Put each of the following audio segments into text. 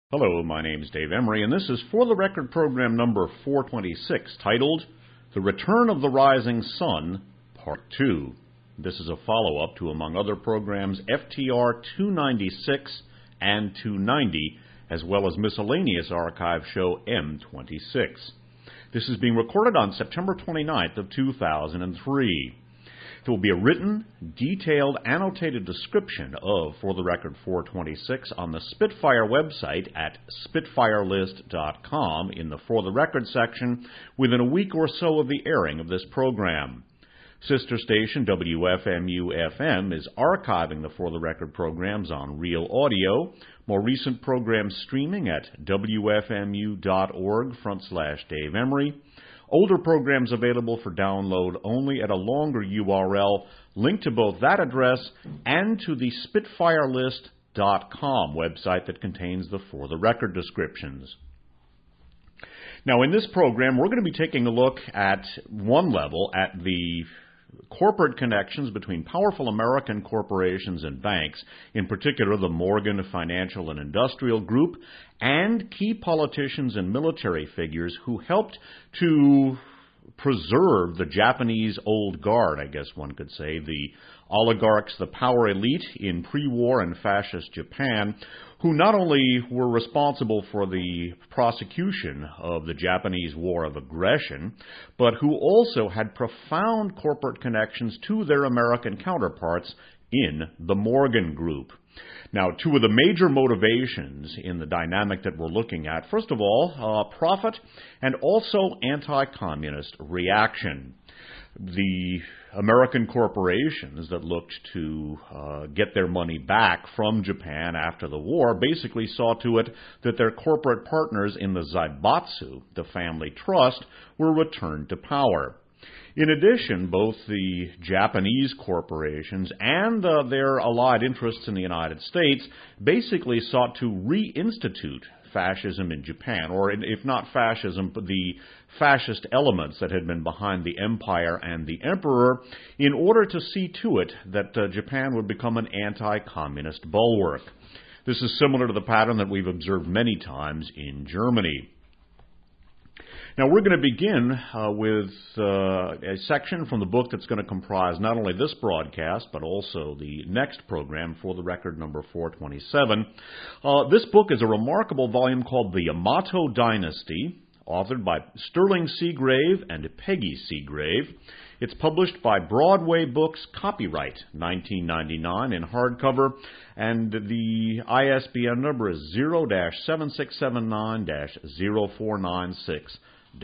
Hello, my name is Dave Emery, and this is For the Record program number 426, titled The Return of the Rising Sun, Part 2. This is a follow-up to, among other programs, FTR 296 and 290, as well as miscellaneous archive show M26. This is being recorded on September 29th of 2003. There will be a written, detailed, annotated description of For the Record 426 on the Spitfire website at spitfirelist.com in the For the Record section within a week or so of the airing of this program. Sister station WFMU-FM is archiving the For the Record programs on Real Audio. More recent programs streaming at wfmu.org/Dave Emery. Older programs available for download only at a longer URL, linked to both that address and to the spitfirelist.com website that contains the For the Record descriptions. Now, in this program, we're going to be taking a look at one level at the corporate connections between powerful American corporations and banks, in particular the Morgan Financial and Industrial Group, and key politicians and military figures who helped to preserve the Japanese old guard, I guess one could say, the oligarchs, the power elite in pre-war and fascist Japan, who not only were responsible for the prosecution of the Japanese War of Aggression, but who also had profound corporate connections to their American counterparts in the Morgan Group. Now, two of the major motivations in the dynamic that we're looking at, first of all, profit and also anti-communist reaction. The American corporations that looked to get their money back from Japan after the war basically saw to it that their corporate partners in the Zaibatsu, the family trust, were returned to power. In addition, both the Japanese corporations and their allied interests in the United States basically sought to reinstitute fascism in Japan, or if not fascism, but the fascist elements that had been behind the empire and the emperor, in order to see to it that Japan would become an anti-communist bulwark. This is similar to the pattern that we've observed many times in Germany. Now, we're going to begin with a section from the book that's going to comprise not only this broadcast, but also the next program, For the Record number 427. This book is a remarkable volume called The Yamato Dynasty, authored by Sterling Seagrave and Peggy Seagrave. It's published by Broadway Books, copyright 1999 in hardcover, and the ISBN number is 0-7679-0496-6.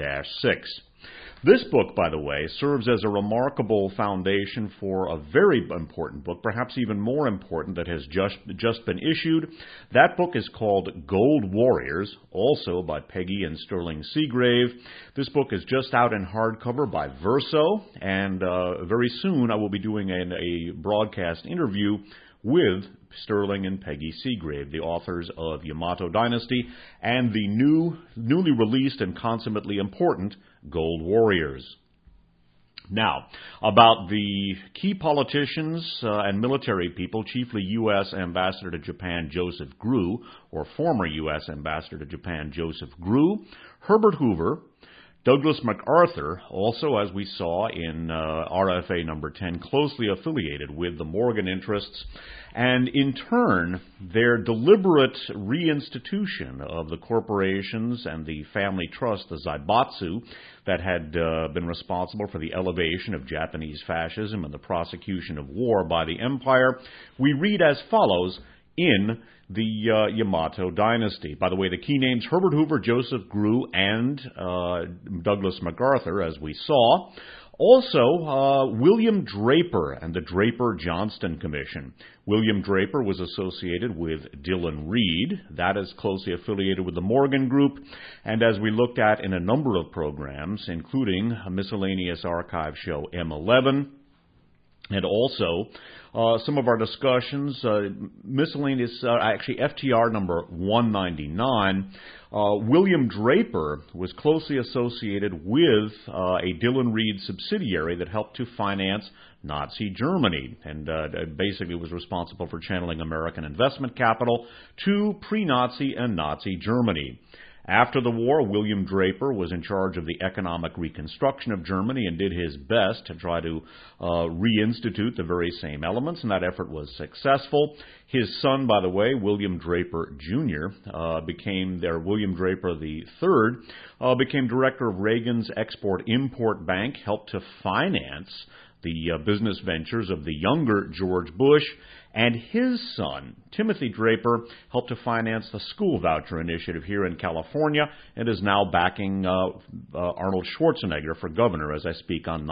This book, by the way, serves as a remarkable foundation for a very important book, perhaps even more important, that has just been issued. That book is called Gold Warriors, also by Peggy and Sterling Seagrave. This book is just out in hardcover by Verso, and very soon I will be doing a broadcast interview with Sterling and Peggy Seagrave, the authors of Yamato Dynasty and the newly released and consummately important Gold Warriors. Now, about the key politicians and military people, chiefly U.S. Ambassador to Japan Joseph Grew, or former U.S. Ambassador to Japan Joseph Grew, Herbert Hoover, Douglas MacArthur, also, as we saw in RFA number 10, closely affiliated with the Morgan interests, and in turn, their deliberate reinstitution of the corporations and the family trust, the Zaibatsu, that had been responsible for the elevation of Japanese fascism and the prosecution of war by the empire, we read as follows in the Yamato Dynasty. By the way, the key names Herbert Hoover, Joseph Grew, and Douglas MacArthur, as we saw. Also, William Draper and the Draper-Johnston Commission. William Draper was associated with Dillon Read. That is closely affiliated with the Morgan Group. And as we looked at in a number of programs, including a miscellaneous archive show M11, And also, some of our discussions, miscellaneous, actually FTR number 199, William Draper was closely associated with a Dillon Read subsidiary that helped to finance Nazi Germany, and basically was responsible for channeling American investment capital to pre-Nazi and Nazi Germany. After the war, William Draper was in charge of the economic reconstruction of Germany and did his best to try to reinstitute the very same elements, and that effort was successful. His son, by the way, William Draper Jr., William Draper III, became director of Reagan's Export-Import Bank, helped to finance the business ventures of the younger George Bush, and his son, Timothy Draper, helped to finance the school voucher initiative here in California and is now backing Arnold Schwarzenegger for governor as I speak on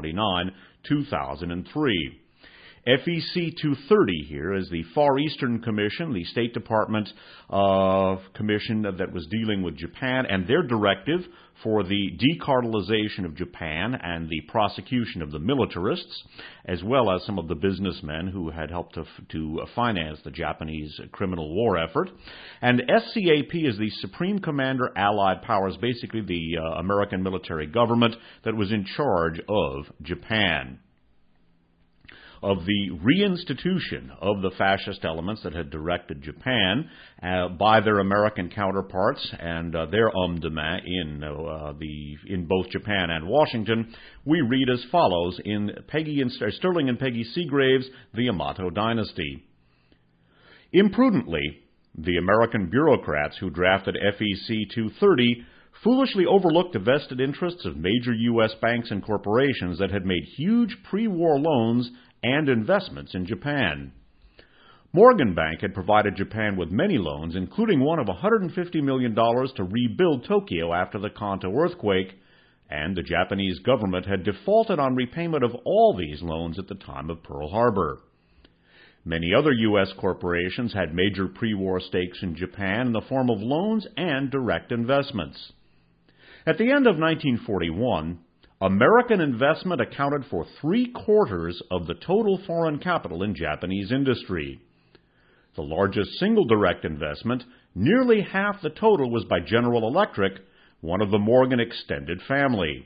9/29/2003. FEC 230 here is the Far Eastern Commission, the State Department commission that was dealing with Japan, and their directive for the decartelization of Japan and the prosecution of the militarists, as well as some of the businessmen who had helped to finance the Japanese criminal war effort. And SCAP is the Supreme Commander Allied Powers, basically the American military government that was in charge of Japan. Of the reinstitution of the fascist elements that had directed Japan by their American counterparts and their hommes de main in both Japan and Washington, we read as follows in Sterling and Peggy Seagrave's The Yamato Dynasty. Imprudently, the American bureaucrats who drafted FEC 230 foolishly overlooked the vested interests of major U.S. banks and corporations that had made huge pre-war loans and investments in Japan. Morgan Bank had provided Japan with many loans, including one of $150 million to rebuild Tokyo after the Kanto earthquake, and the Japanese government had defaulted on repayment of all these loans at the time of Pearl Harbor. Many other U.S. corporations had major pre-war stakes in Japan in the form of loans and direct investments. At the end of 1941, American investment accounted for 3/4 of the total foreign capital in Japanese industry. The largest single direct investment, nearly half the total, was by General Electric, one of the Morgan extended family.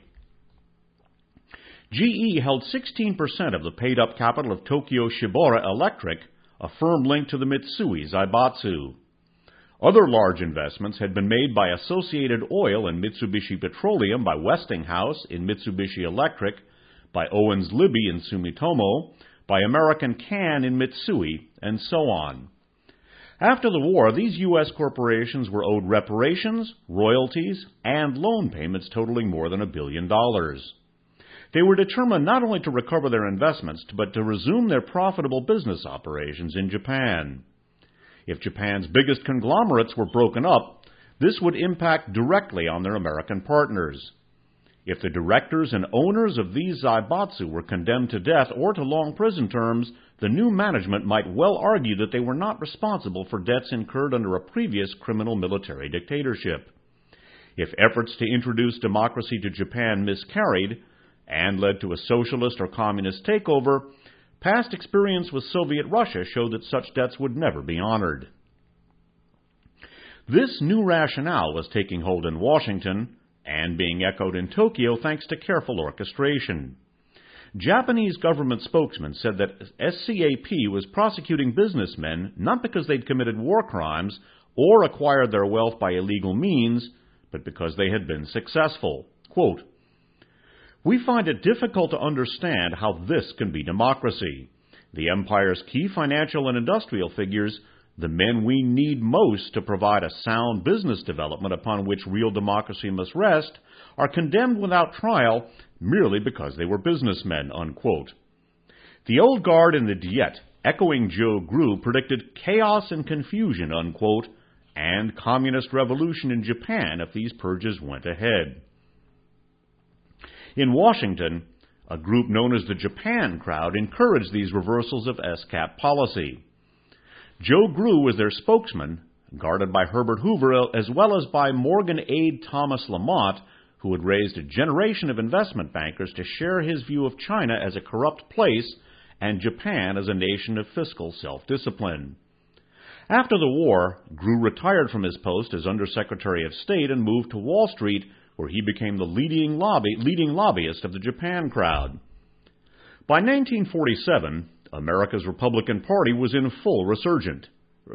GE held 16% of the paid-up capital of Tokyo Shibora Electric, a firm linked to the Mitsui Zaibatsu. Other large investments had been made by Associated Oil and Mitsubishi Petroleum, by Westinghouse in Mitsubishi Electric, by Owens Libby in Sumitomo, by American Can in Mitsui, and so on. After the war, these U.S. corporations were owed reparations, royalties, and loan payments totaling more than $1 billion. They were determined not only to recover their investments, but to resume their profitable business operations in Japan. If Japan's biggest conglomerates were broken up, this would impact directly on their American partners. If the directors and owners of these Zaibatsu were condemned to death or to long prison terms, the new management might well argue that they were not responsible for debts incurred under a previous criminal military dictatorship. If efforts to introduce democracy to Japan miscarried and led to a socialist or communist takeover, past experience with Soviet Russia showed that such debts would never be honored. This new rationale was taking hold in Washington and being echoed in Tokyo thanks to careful orchestration. Japanese government spokesmen said that SCAP was prosecuting businessmen not because they'd committed war crimes or acquired their wealth by illegal means, but because they had been successful. Quote, "We find it difficult to understand how this can be democracy. The empire's key financial and industrial figures, the men we need most to provide a sound business development upon which real democracy must rest, are condemned without trial merely because they were businessmen," unquote. The old guard in the Diet, echoing Joe Grew, predicted chaos and confusion, unquote, and communist revolution in Japan if these purges went ahead. In Washington, a group known as the Japan Crowd encouraged these reversals of SCAP policy. Joe Grew was their spokesman, guarded by Herbert Hoover as well as by Morgan aide Thomas Lamont, who had raised a generation of investment bankers to share his view of China as a corrupt place and Japan as a nation of fiscal self-discipline. After the war, Grew retired from his post as Undersecretary of State and moved to Wall Street, where he became the leading lobbyist of the Japan crowd. By 1947, America's Republican Party was in full resurgence.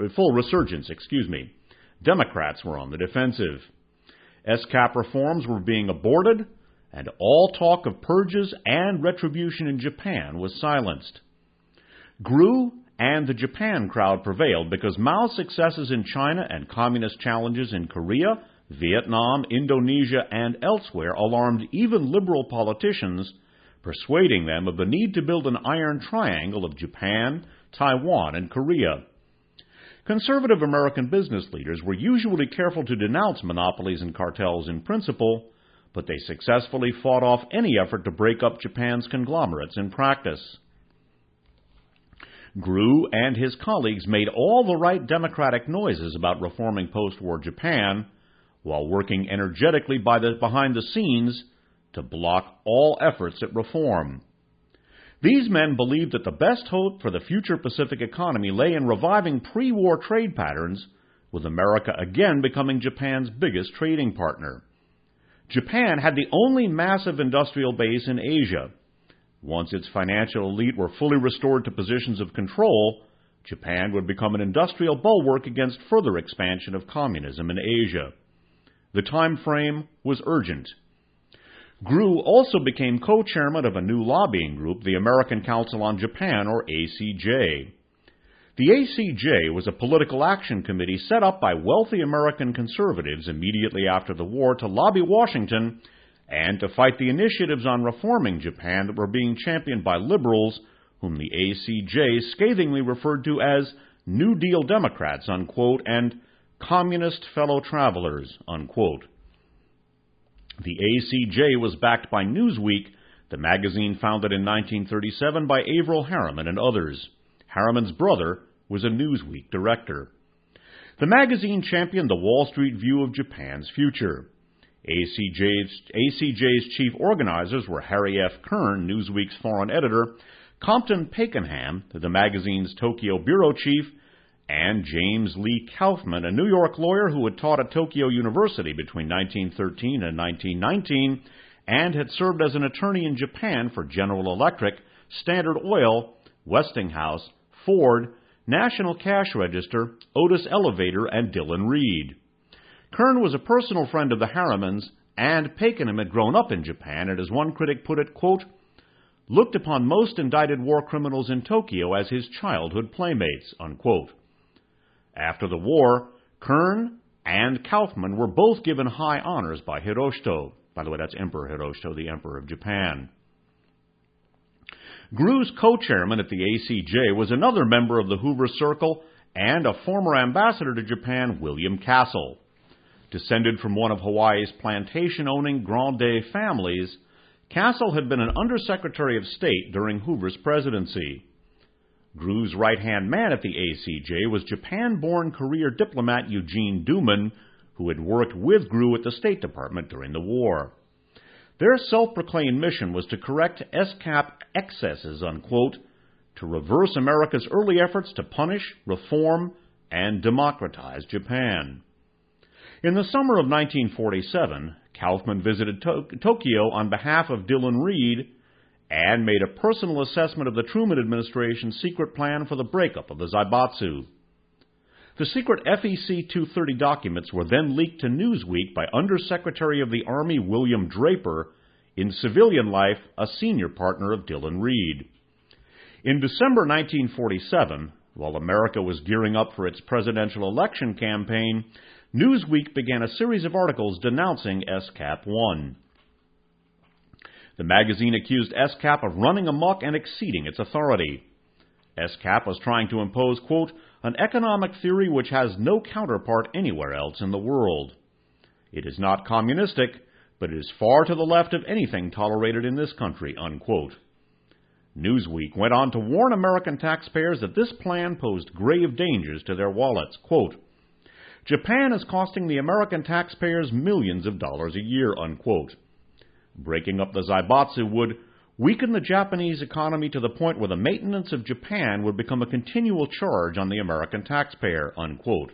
Democrats were on the defensive. SCAP reforms were being aborted, and all talk of purges and retribution in Japan was silenced. Grew and the Japan crowd prevailed because Mao's successes in China and communist challenges in Korea, Vietnam, Indonesia, and elsewhere alarmed even liberal politicians, persuading them of the need to build an iron triangle of Japan, Taiwan, and Korea. Conservative American business leaders were usually careful to denounce monopolies and cartels in principle, but they successfully fought off any effort to break up Japan's conglomerates in practice. Grew and his colleagues made all the right democratic noises about reforming post-war Japan, while working energetically behind the scenes to block all efforts at reform. These men believed that the best hope for the future Pacific economy lay in reviving pre-war trade patterns, with America again becoming Japan's biggest trading partner. Japan had the only massive industrial base in Asia. Once its financial elite were fully restored to positions of control, Japan would become an industrial bulwark against further expansion of communism in Asia. The time frame was urgent. Grew also became co-chairman of a new lobbying group, the American Council on Japan, or ACJ. The ACJ was a political action committee set up by wealthy American conservatives immediately after the war to lobby Washington and to fight the initiatives on reforming Japan that were being championed by liberals, whom the ACJ scathingly referred to as New Deal Democrats, unquote, and communist fellow travelers, unquote. The ACJ was backed by Newsweek, the magazine founded in 1937 by Averell Harriman and others. Harriman's brother was a Newsweek director. The magazine championed the Wall Street view of Japan's future. ACJ's chief organizers were Harry F. Kern, Newsweek's foreign editor, Compton Pakenham, the magazine's Tokyo bureau chief, and James Lee Kaufman, a New York lawyer who had taught at Tokyo University between 1913 and 1919 and had served as an attorney in Japan for General Electric, Standard Oil, Westinghouse, Ford, National Cash Register, Otis Elevator, and Dillon Reed. Kern was a personal friend of the Harrimans, and Pakenham had grown up in Japan and, as one critic put it, quote, looked upon most indicted war criminals in Tokyo as his childhood playmates, unquote. After the war, Kern and Kaufman were both given high honors by Hirohito. By the way, that's Emperor Hirohito, the Emperor of Japan. Grew's co-chairman at the ACJ was another member of the Hoover Circle and a former ambassador to Japan, William Castle. Descended from one of Hawaii's plantation-owning Grande families, Castle had been an Undersecretary of State during Hoover's presidency. Grew's right-hand man at the ACJ was Japan-born career diplomat Eugene Duman, who had worked with Grew at the State Department during the war. Their self-proclaimed mission was to correct SCAP excesses, unquote, to reverse America's early efforts to punish, reform, and democratize Japan. In the summer of 1947, Kaufman visited Tokyo on behalf of Dillon Reed and made a personal assessment of the Truman administration's secret plan for the breakup of the Zaibatsu. The secret FEC 230 documents were then leaked to Newsweek by Undersecretary of the Army William Draper, in civilian life a senior partner of Dillon Reed. In December 1947, while America was gearing up for its presidential election campaign, Newsweek began a series of articles denouncing SCAP 1. The magazine accused SCAP of running amok and exceeding its authority. SCAP was trying to impose, quote, an economic theory which has no counterpart anywhere else in the world. It is not communistic, but it is far to the left of anything tolerated in this country, unquote. Newsweek went on to warn American taxpayers that this plan posed grave dangers to their wallets. Quote, Japan is costing the American taxpayers millions of dollars a year, unquote. Breaking up the Zaibatsu would weaken the Japanese economy to the point where the maintenance of Japan would become a continual charge on the American taxpayer, unquote.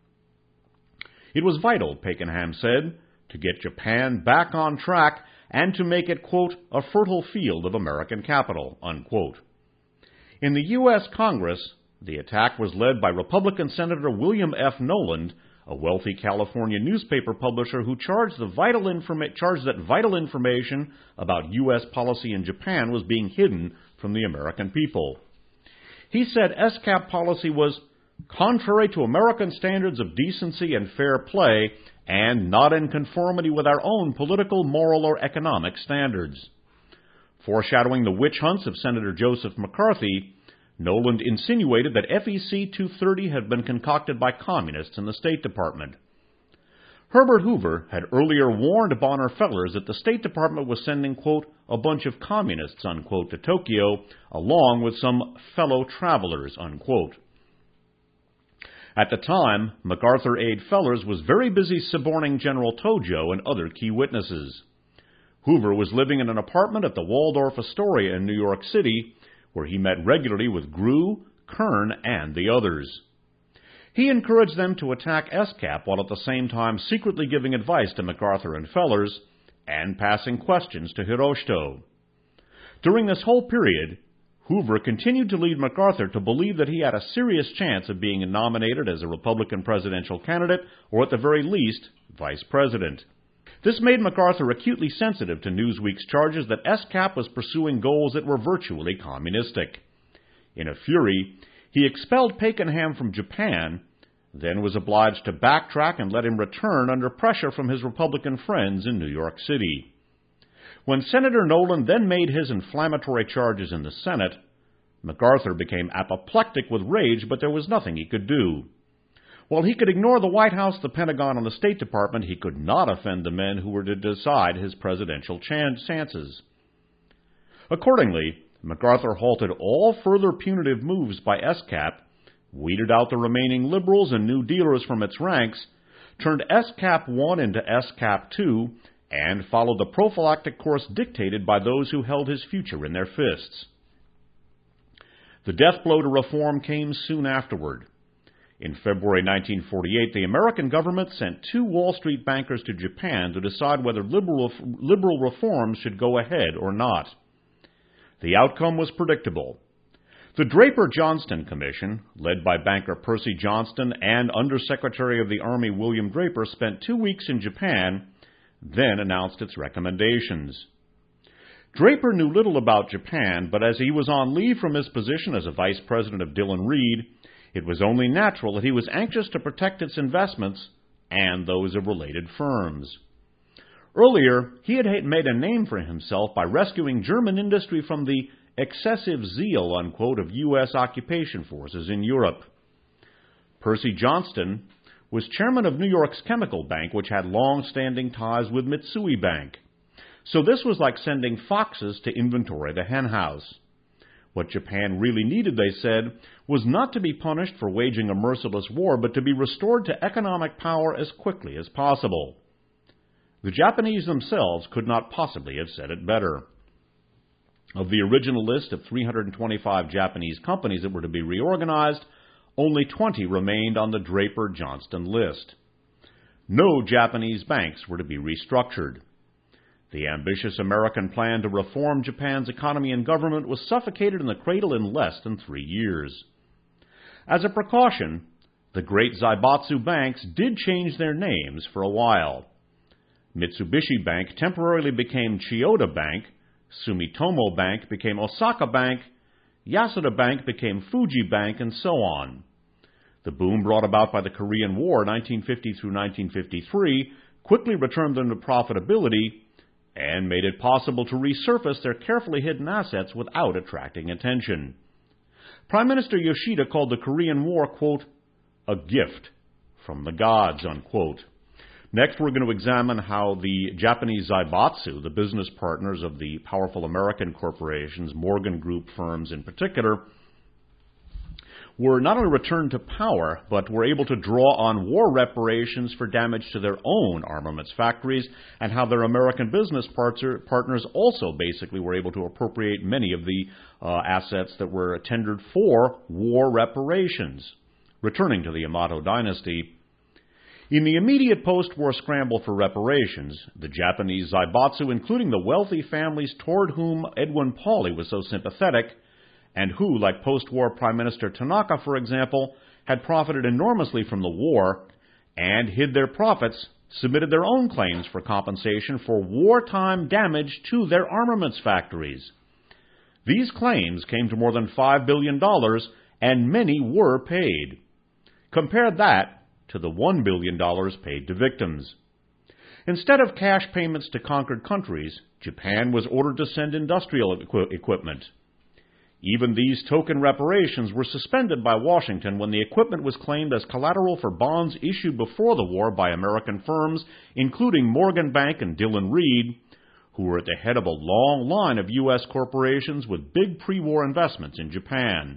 It was vital, Pakenham said, to get Japan back on track and to make it, quote, a fertile field of American capital, unquote. In the U.S. Congress, the attack was led by Republican Senator William F. Noland, a wealthy California newspaper publisher who charged that vital information about U.S. policy in Japan was being hidden from the American people. He said ESCAP policy was contrary to American standards of decency and fair play and not in conformity with our own political, moral, or economic standards. Foreshadowing the witch hunts of Senator Joseph McCarthy, Noland insinuated that FEC 230 had been concocted by communists in the State Department. Herbert Hoover had earlier warned Bonner Fellers that the State Department was sending, quote, a bunch of communists, unquote, to Tokyo, along with some fellow travelers, unquote. At the time, MacArthur aide Fellers was very busy suborning General Tojo and other key witnesses. Hoover was living in an apartment at the Waldorf Astoria in New York City, where he met regularly with Grew, Kern, and the others. He encouraged them to attack ESCAP while at the same time secretly giving advice to MacArthur and Fellers and passing questions to Hiroshito. During this whole period, Hoover continued to lead MacArthur to believe that he had a serious chance of being nominated as a Republican presidential candidate or at the very least, vice president. This made MacArthur acutely sensitive to Newsweek's charges that ESCAP was pursuing goals that were virtually communistic. In a fury, he expelled Pakenham from Japan, then was obliged to backtrack and let him return under pressure from his Republican friends in New York City. When Senator Noland then made his inflammatory charges in the Senate, MacArthur became apoplectic with rage, but there was nothing he could do. While he could ignore the White House, the Pentagon, and the State Department, he could not offend the men who were to decide his presidential chances. Accordingly, MacArthur halted all further punitive moves by ESCAP, weeded out the remaining liberals and New Dealers from its ranks, turned ESCAP 1 into ESCAP 2, and followed the prophylactic course dictated by those who held his future in their fists. The death blow to reform came soon afterward. In February 1948, the American government sent 2 Wall Street bankers to Japan to decide whether liberal reforms should go ahead or not. The outcome was predictable. The Draper-Johnston Commission, led by banker Percy Johnston and Undersecretary of the Army William Draper, spent 2 weeks in Japan, then announced its recommendations. Draper knew little about Japan, but as he was on leave from his position as a vice president of Dillon Read, it was only natural that he was anxious to protect its investments and those of related firms. Earlier, he had made a name for himself by rescuing German industry from the excessive zeal, unquote, of U.S. occupation forces in Europe. Percy Johnston was chairman of New York's Chemical Bank, which had long-standing ties with Mitsui Bank. So this was like sending foxes to inventory the henhouse. What Japan really needed, they said, was not to be punished for waging a merciless war, but to be restored to economic power as quickly as possible. The Japanese themselves could not possibly have said it better. Of the original list of 325 Japanese companies that were to be reorganized, only 20 remained on the Draper-Johnston list. No Japanese banks were to be restructured. The ambitious American plan to reform Japan's economy and government was suffocated in the cradle in less than 3 years. As a precaution, the great Zaibatsu banks did change their names for a while. Mitsubishi Bank temporarily became Chiyoda Bank, Sumitomo Bank became Osaka Bank, Yasuda Bank became Fuji Bank, and so on. The boom brought about by the Korean War 1950 through 1953 quickly returned them to profitability and made it possible to resurface their carefully hidden assets without attracting attention. Prime Minister Yoshida called the Korean War, quote, a gift from the gods, unquote. Next, we're going to examine how the Japanese Zaibatsu, the business partners of the powerful American corporations, Morgan Group firms in particular, were not only returned to power, but were able to draw on war reparations for damage to their own armaments factories, and how their American business partners also basically were able to appropriate many of the assets that were tendered for war reparations. Returning to the Yamato dynasty, in the immediate post-war scramble for reparations, the Japanese Zaibatsu, including the wealthy families toward whom Edwin Pauli was so sympathetic, and who, like post-war Prime Minister Tanaka, for example, had profited enormously from the war, and hid their profits, submitted their own claims for compensation for wartime damage to their armaments factories. These claims came to more than $5 billion, and many were paid. Compare that to the $1 billion paid to victims. Instead of cash payments to conquered countries, Japan was ordered to send industrial equipment. Even these token reparations were suspended by Washington when the equipment was claimed as collateral for bonds issued before the war by American firms, including Morgan Bank and Dillon Reed, who were at the head of a long line of U.S. corporations with big pre-war investments in Japan.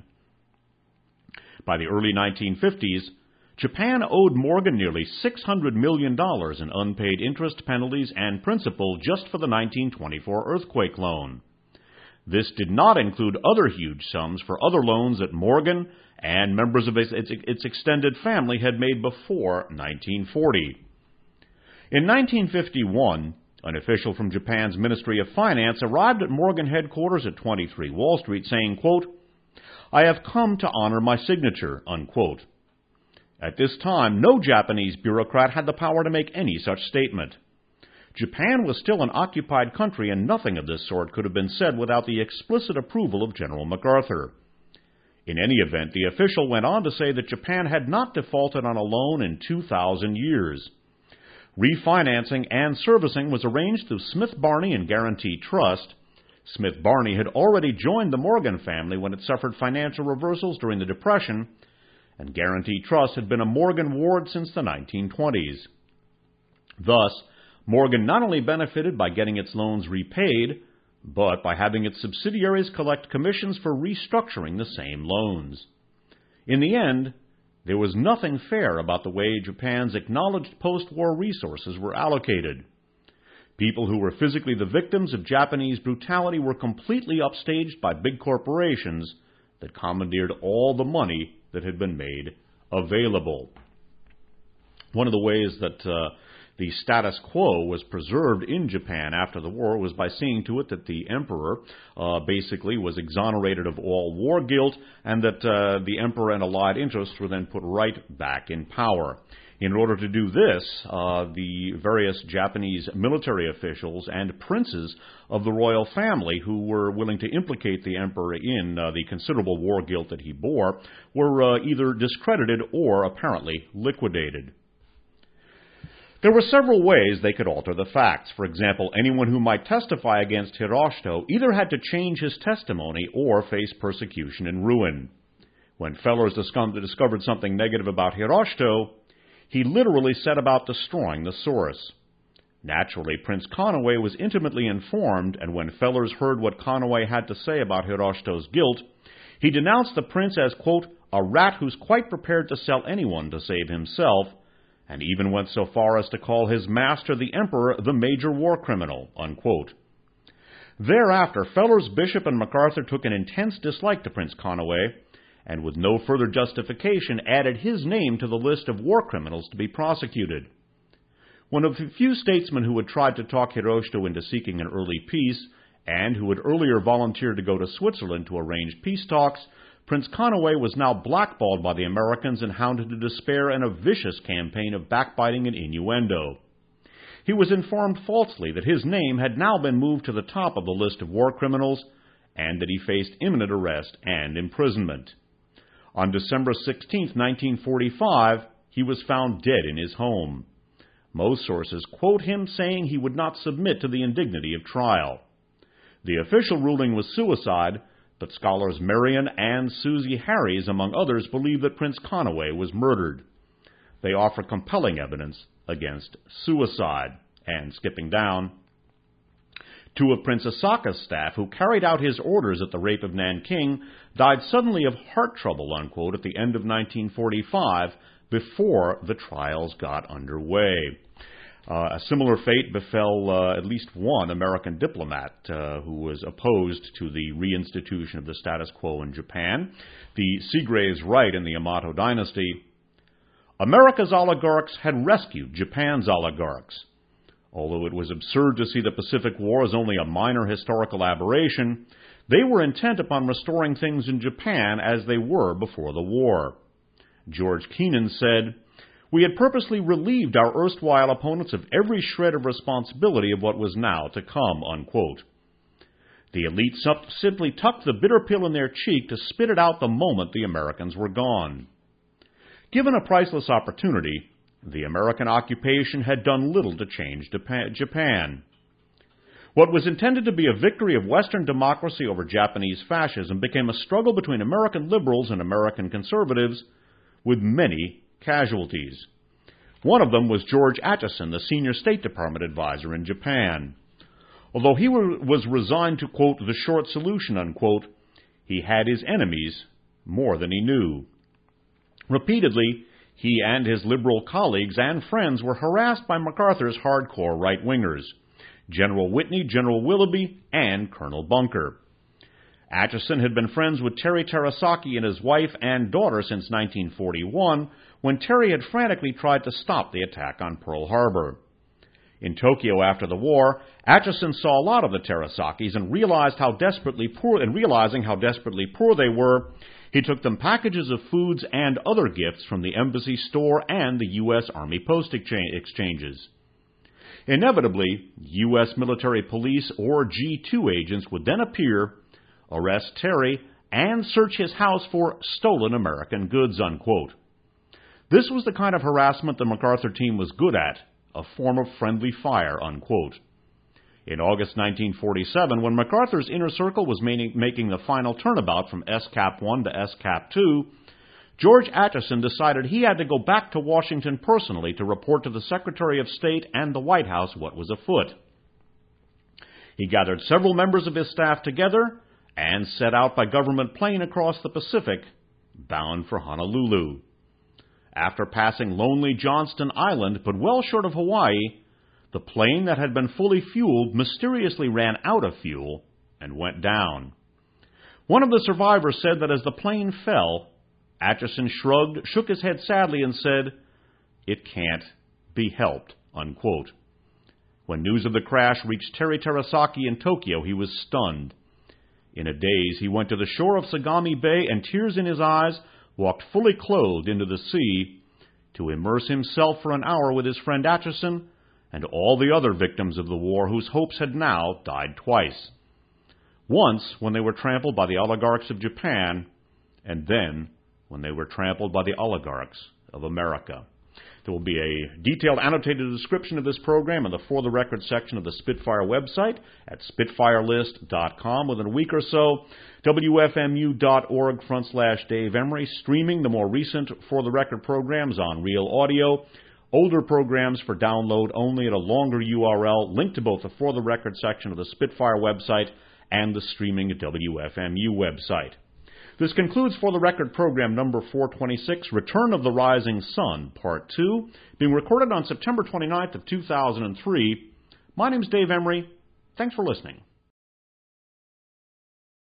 By the early 1950s, Japan owed Morgan nearly $600 million in unpaid interest, penalties, and principal just for the 1924 earthquake loan. This did not include other huge sums for other loans that Morgan and members of its extended family had made before 1940. In 1951, an official from Japan's Ministry of Finance arrived at Morgan headquarters at 23 Wall Street saying, quote, "I have come to honor my signature," unquote. At this time, no Japanese bureaucrat had the power to make any such statement. Japan was still an occupied country, and nothing of this sort could have been said without the explicit approval of General MacArthur. In any event, the official went on to say that Japan had not defaulted on a loan in 2,000 years. Refinancing and servicing was arranged through Smith Barney and Guarantee Trust. Smith Barney had already joined the Morgan family when it suffered financial reversals during the Depression, and Guarantee Trust had been a Morgan ward since the 1920s. Thus, Morgan not only benefited by getting its loans repaid, but by having its subsidiaries collect commissions for restructuring the same loans. In the end, there was nothing fair about the way Japan's acknowledged post-war resources were allocated. People who were physically the victims of Japanese brutality were completely upstaged by big corporations that commandeered all the money that had been made available. One of the ways that the status quo was preserved in Japan after the war was by seeing to it that the emperor basically was exonerated of all war guilt, and that the emperor and allied interests were then put right back in power. In order to do this, the various Japanese military officials and princes of the royal family who were willing to implicate the emperor in the considerable war guilt that he bore were either discredited or apparently liquidated. There were several ways they could alter the facts. For example, anyone who might testify against Hiroshito either had to change his testimony or face persecution and ruin. When Fellers discovered something negative about Hiroshito, he literally set about destroying the source. Naturally, Prince Conaway was intimately informed, and when Fellers heard what Conaway had to say about Hiroshito's guilt, he denounced the prince as, quote, "a rat who's quite prepared to sell anyone to save himself," and even went so far as to call his master, the emperor, the major war criminal, unquote. Thereafter, Fellers, Bishop, and MacArthur took an intense dislike to Prince Conaway, and with no further justification added his name to the list of war criminals to be prosecuted. One of the few statesmen who had tried to talk Hiroshito into seeking an early peace, and who had earlier volunteered to go to Switzerland to arrange peace talks, Prince Conaway was now blackballed by the Americans and hounded to despair in a vicious campaign of backbiting and innuendo. He was informed falsely that his name had now been moved to the top of the list of war criminals, and that he faced imminent arrest and imprisonment. On December 16, 1945, he was found dead in his home. Most sources quote him saying he would not submit to the indignity of trial. The official ruling was suicide, but scholars Marion and Susie Harries, among others, believe that Prince Conaway was murdered. They offer compelling evidence against suicide. And skipping down, Two of Prince Asaka's staff, who carried out his orders at the rape of Nanking, died suddenly of heart trouble, unquote, at the end of 1945, before the trials got underway. A similar fate befell at least one American diplomat who was opposed to the reinstitution of the status quo in Japan. The Seagraves write in the Yamato dynasty, "America's oligarchs had rescued Japan's oligarchs. Although it was absurd to see the Pacific War as only a minor historical aberration, they were intent upon restoring things in Japan as they were before the war." George Kennan said, "We had purposely relieved our erstwhile opponents of every shred of responsibility of what was now to come," unquote. The elite simply tucked the bitter pill in their cheek to spit it out the moment the Americans were gone. Given a priceless opportunity, the American occupation had done little to change Japan. What was intended to be a victory of Western democracy over Japanese fascism became a struggle between American liberals and American conservatives, with many casualties. One of them was George Atchison, the senior State Department advisor in Japan. Although he was resigned to, quote, the short solution, unquote, he had his enemies more than he knew. Repeatedly, he and his liberal colleagues and friends were harassed by MacArthur's hardcore right-wingers, General Whitney, General Willoughby, and Colonel Bunker. Atchison had been friends with Terry Terasaki and his wife and daughter since 1941, when Terry had frantically tried to stop the attack on Pearl Harbor. In Tokyo after the war, Atchison saw a lot of the Terasakis and realizing how desperately poor they were, he took them packages of foods and other gifts from the embassy store and the U.S. Army post exchanges. Inevitably, U.S. military police or G2 agents would then appear, arrest Terry, and search his house for stolen American goods, unquote. This was the kind of harassment the MacArthur team was good at, a form of friendly fire, unquote. In August 1947, when MacArthur's inner circle was making the final turnabout from SCAP 1 to SCAP 2, George Atchison decided he had to go back to Washington personally to report to the Secretary of State and the White House what was afoot. He gathered several members of his staff together and set out by government plane across the Pacific, bound for Honolulu. After passing lonely Johnston Island, but well short of Hawaii, the plane that had been fully fueled mysteriously ran out of fuel and went down. One of the survivors said that as the plane fell, Atchison shrugged, shook his head sadly, and said, "It can't be helped," unquote. When news of the crash reached Terry Terasaki in Tokyo, he was stunned. In a daze, he went to the shore of Sagami Bay and, tears in his eyes, walked fully clothed into the sea to immerse himself for an hour with his friend Atchison and all the other victims of the war whose hopes had now died twice. Once when they were trampled by the oligarchs of Japan, and then when they were trampled by the oligarchs of America. There will be a detailed annotated description of this program in the For the Record section of the Spitfire website at spitfirelist.com within a week or so. WFMU.org/Dave Emery, streaming the more recent For the Record programs on Real Audio, older programs for download only at a longer URL, linked to both the For the Record section of the Spitfire website and the streaming WFMU website. This concludes For the Record program number 426, Return of the Rising Sun, Part 2, being recorded on September 29th of 2003. My name's Dave Emery. Thanks for listening.